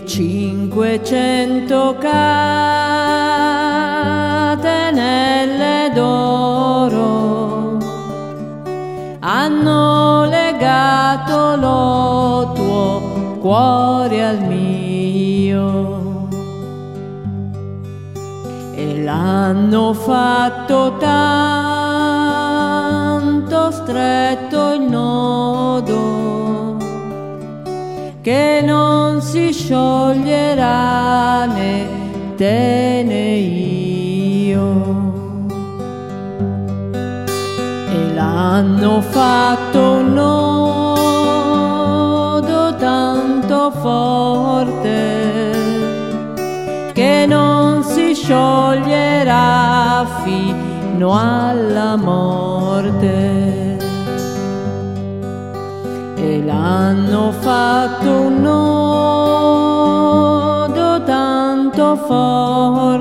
500 catenelle d'oro hanno legato lo tuo cuore al mio e l'hanno fatto tanto stretto il nodo che non si scioglierà né te né io. E l'hanno fatto un nodo tanto forte che non si scioglierà fino alla morte. E l'hanno fatto un nodo tanto forte